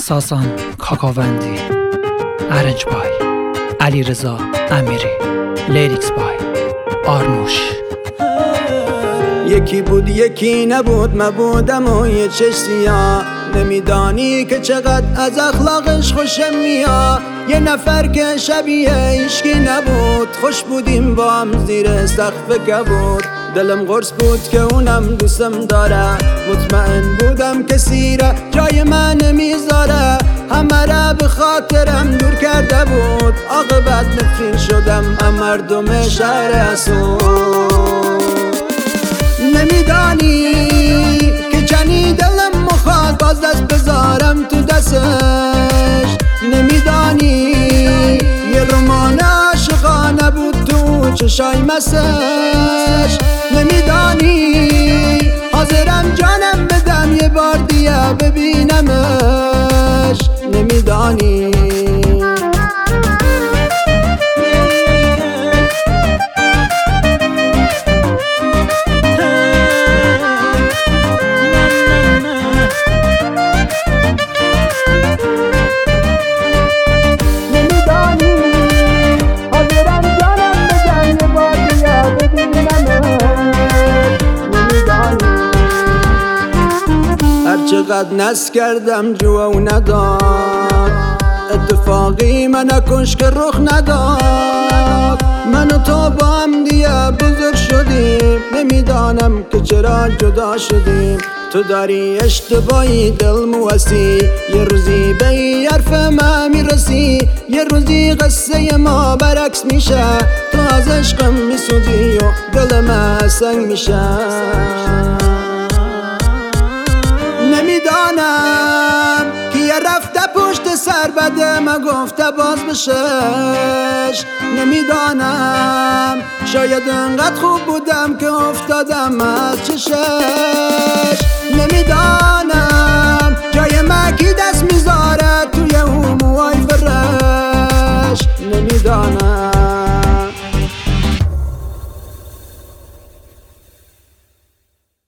ساسان کاکاوندی، ارنج بای علیرضا امیری، لیریکس بای آرنوش. یکی بود یکی نبود، مبودم و یه چشم سیاه. نمیدانی که چقدر از اخلاقش خوشم میاد. یه نفر که شبیه هیچکی نبود، خوش بودیم با هم زیر سقف کبود. دلم قرص بود که اونم دوستم داره، مطمئن بودم کسی را جای من نمیذاره. همه را به خاطرم دور کرده بود، عاقبت نفرین شدم هم مردم شهر اسود. نمیدانی که جنی دلم مخواد باز دست بذارم تو دستش. نمیدانی یه رمان عاشقانه بود تو چشای مسش. نمیدانی حاضرم جانم بدم یه بار دیگه ببینمش. نمیدانی چقدر نس کردم جوا و نداد، اتفاقی من کش که رخ نداد. من و تو با هم دیگه بزرگ شدیم، نمیدانم که چرا جدا شدیم. تو داری اشتباهی دل موسی، یه روزی به این حرف من میرسی. یه روزی قصه ما برعکس میشه، تو از عشقم میسوزی و دل من سنگ میشه. نمیدانم که یه رفته پشت سر بده من گفته باز بشش. نمیدانم شاید انقدر خوب بودم که افتادم از چشش. نمیدانم جای من کی دست میذاره توی اون موهای فرش. نمیدانم